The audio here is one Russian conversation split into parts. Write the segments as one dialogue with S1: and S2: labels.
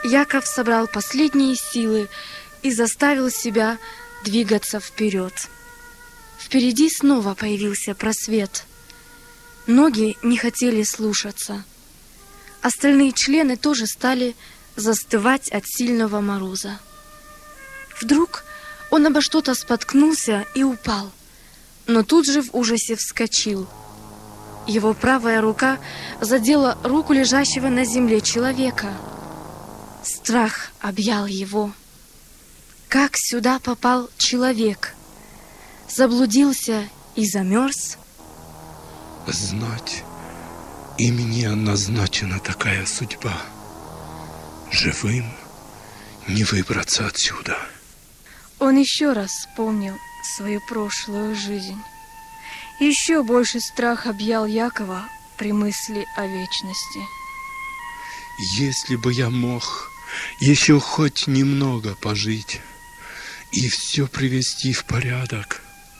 S1: Яков собрал последние силы и заставил себя двигаться вперед. Впереди снова появился просвет. Ноги не хотели слушаться. Остальные члены тоже стали застывать от сильного мороза. Вдруг он обо что-то споткнулся и упал, но тут же в ужасе вскочил. Его правая рука задела руку лежащего на земле человека. Страх объял его. Как сюда попал человек? Заблудился и замерз?
S2: Знать, и мне назначена такая судьба. Живым не выбраться отсюда.
S3: Он еще раз вспомнил свою прошлую жизнь. Еще больше страх объял Якова при мысли о вечности.
S2: Если бы я мог еще хоть немного пожить и все привести в порядок,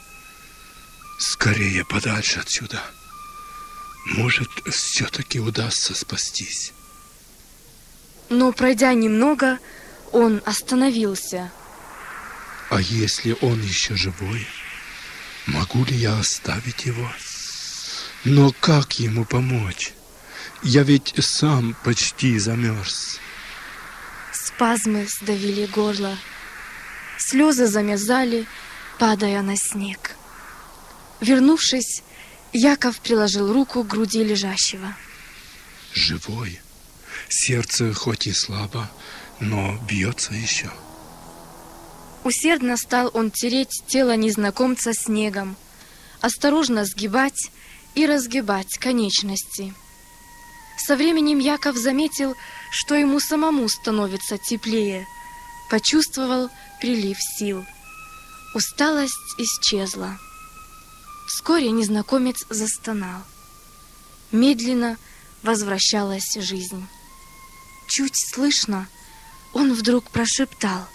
S2: скорее подальше отсюда. Может, все-таки удастся спастись.
S1: Но, пройдя немного, он остановился.
S2: А если он еще живой, могу ли я оставить его? Но как ему помочь? Я ведь сам почти замерз.
S1: Спазмы сдавили горло. Слезы замерзали, падая на снег. Вернувшись, Яков приложил руку к груди лежащего.
S2: Живой. Сердце хоть и слабо, но бьется еще.
S1: Усердно стал он тереть тело незнакомца снегом, осторожно сгибать и разгибать конечности. Со временем Яков заметил, что ему самому становится теплее, почувствовал прилив сил. Усталость исчезла. Вскоре незнакомец застонал. Медленно возвращалась жизнь. Чуть слышно, он вдруг прошептал: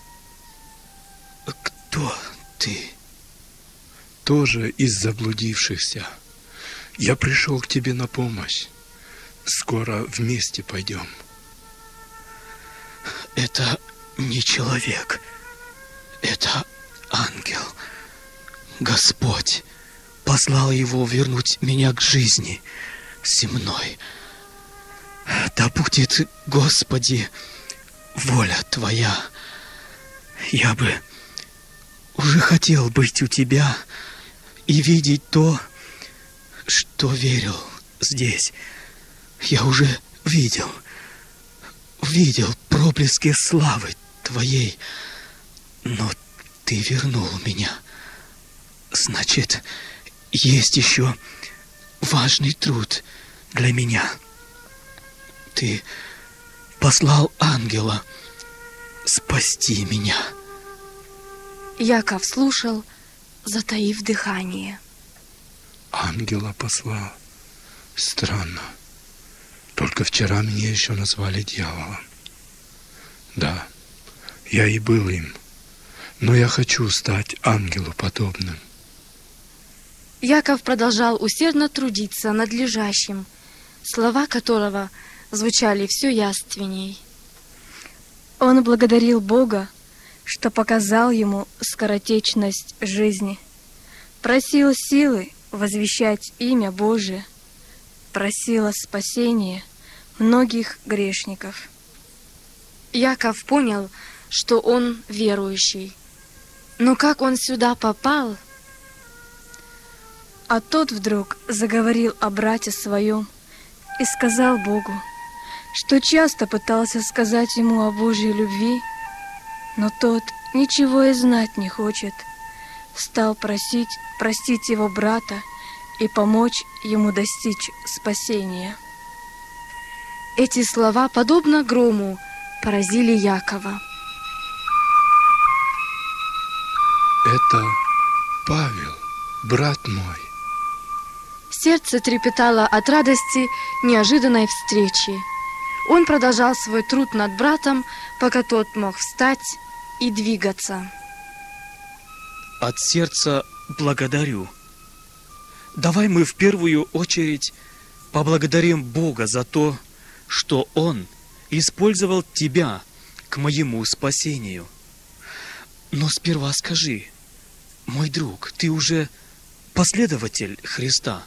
S2: «Кто ты?» «Тоже из заблудившихся. Я пришел к тебе на помощь. Скоро вместе пойдем».
S4: «Это не человек. Это ангел. Господь послал его вернуть меня к жизни земной. Да будет, Господи, воля Твоя. Я бы уже хотел быть у Тебя и видеть то, что верил здесь. Я уже видел проблески славы Твоей, но Ты вернул меня. Значит, есть еще важный труд для меня. Ты послал ангела спасти меня».
S1: Яков слушал, затаив дыхание.
S2: Ангела послал. Странно. Только вчера меня еще назвали дьяволом. Да, я и был им, но я хочу стать ангелу подобным.
S1: Яков продолжал усердно трудиться над лежащим, слова которого звучали все явственней.
S3: Он благодарил Бога, что показал ему скоротечность жизни, просил силы возвещать имя Божие, просил о спасении многих грешников.
S1: Яков понял, что он верующий. Но как он сюда попал?
S3: А тот вдруг заговорил о брате своем и сказал Богу, что часто пытался сказать ему о Божьей любви, но тот ничего и знать не хочет. Стал просить простить его брата и помочь ему достичь спасения.
S1: Эти слова, подобно грому, поразили Якова.
S2: Это Павел, брат мой.
S1: Сердце трепетало от радости неожиданной встречи. Он продолжал свой труд над братом, пока тот мог встать и двигаться.
S4: От сердца благодарю. Давай мы в первую очередь поблагодарим Бога за то, что Он использовал тебя к моему спасению. Но сперва скажи, мой друг, ты уже последователь Христа?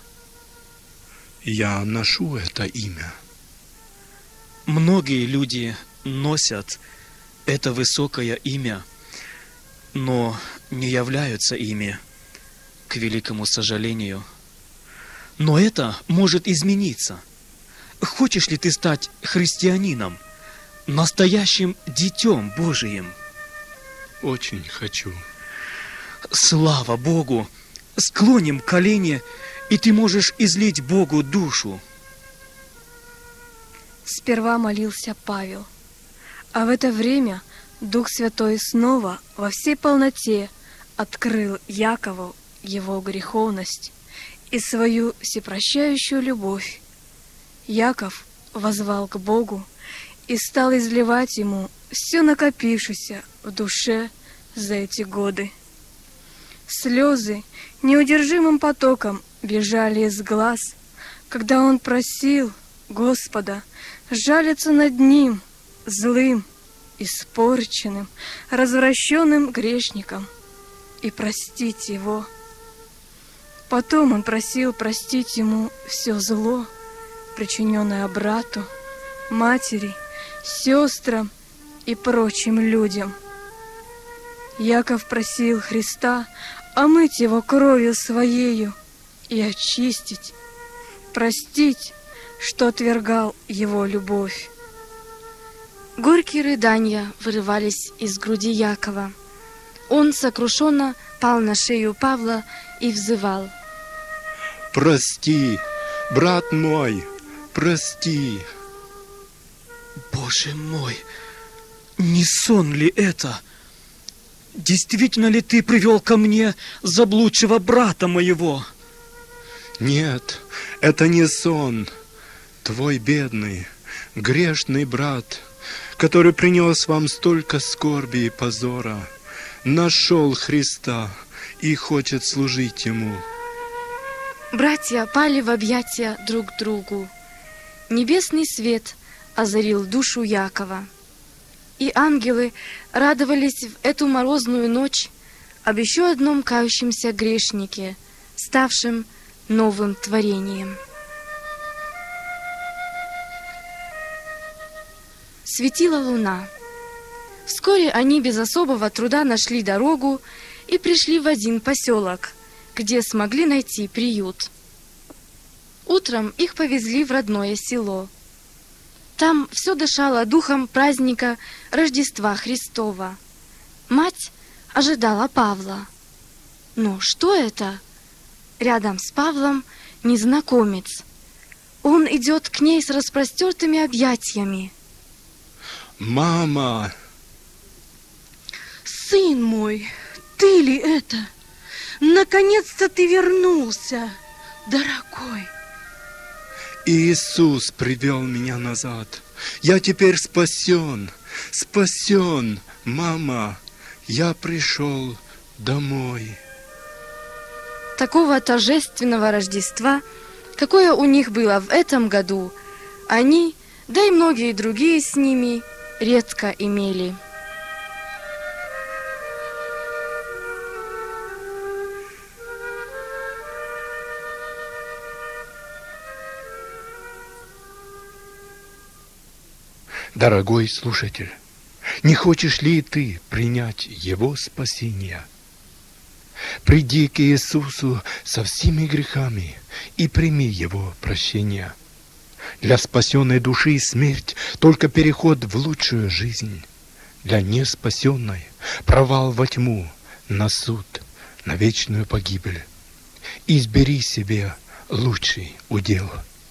S2: Я ношу это имя.
S4: Многие люди носят это высокое имя, но не являются ими, к великому сожалению. Но это может измениться. Хочешь ли ты стать христианином, настоящим детем Божиим?
S2: Очень хочу.
S4: Слава Богу! Склоним колени, и ты можешь излить Богу душу.
S3: Сперва молился Павел, а в это время Дух Святой снова во всей полноте открыл Якову его греховность и свою всепрощающую любовь. Яков воззвал к Богу и стал изливать ему все накопившееся в душе за эти годы. Слезы неудержимым потоком бежали из глаз, когда он просил Господа жалиться над ним, злым, испорченным, развращенным грешником, и простить его. Потом он просил простить ему все зло, причиненное брату, матери, сестрам и прочим людям. Яков просил Христа омыть его кровью своею и очистить, простить, что отвергал его любовь.
S1: Горькие рыдания вырывались из груди Якова. Он сокрушенно пал на шею Павла и взывал:
S2: «Прости, брат мой, прости!»
S4: Боже мой, не сон ли это? Действительно ли ты привел ко мне заблудшего брата моего?
S2: Нет, это не сон. Твой бедный, грешный брат, который принес вам столько скорби и позора, нашел Христа и хочет служить Ему.
S1: Братья пали в объятия друг другу. Небесный свет озарил душу Якова. И ангелы радовались в эту морозную ночь об еще одном кающемся грешнике, ставшем новым творением. Светила луна. Вскоре они без особого труда нашли дорогу и пришли в один поселок, где смогли найти приют. Утром их повезли в родное село. Там все дышало духом праздника Рождества Христова. Мать ожидала Павла. Но что это? Рядом с Павлом незнакомец. Он идет к ней с распростертыми объятиями.
S2: «Мама!»
S5: «Сын мой, ты ли это? Наконец-то ты вернулся, дорогой!»
S2: Иисус привел меня назад. Я теперь спасен, спасен, мама. Я пришел домой.
S1: Такого торжественного Рождества, какое у них было в этом году, они, да и многие другие с ними, редко имели.
S2: Дорогой слушатель, не хочешь ли ты принять Его спасение? Приди к Иисусу со всеми грехами и прими Его прощение. Для спасенной души смерть — только переход в лучшую жизнь. Для неспасенной — провал во тьму, на суд, на вечную погибель. Избери себе лучший удел.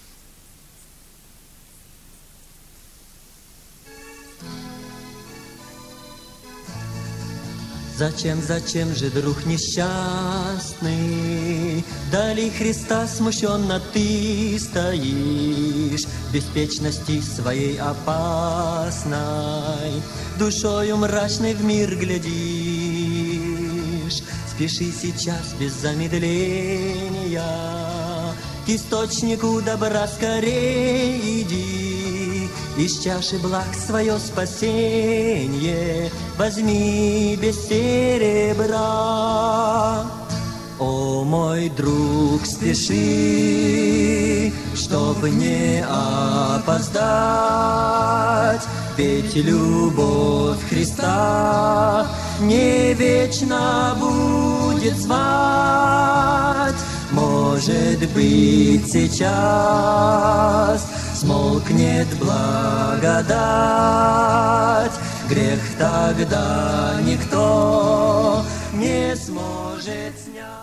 S6: Зачем же, друг несчастный, вдали Христа смущенно ты стоишь, беспечности своей опасной, душою мрачной в мир глядишь. Спеши сейчас без замедления, к источнику добра скорей иди, из чаши благ свое спасенье возьми без серебра. О, мой друг, спеши, чтоб не опоздать, ведь любовь Христа не вечно будет звать. Может быть, сейчас смолкнет благодать, грех тогда никто не сможет снять.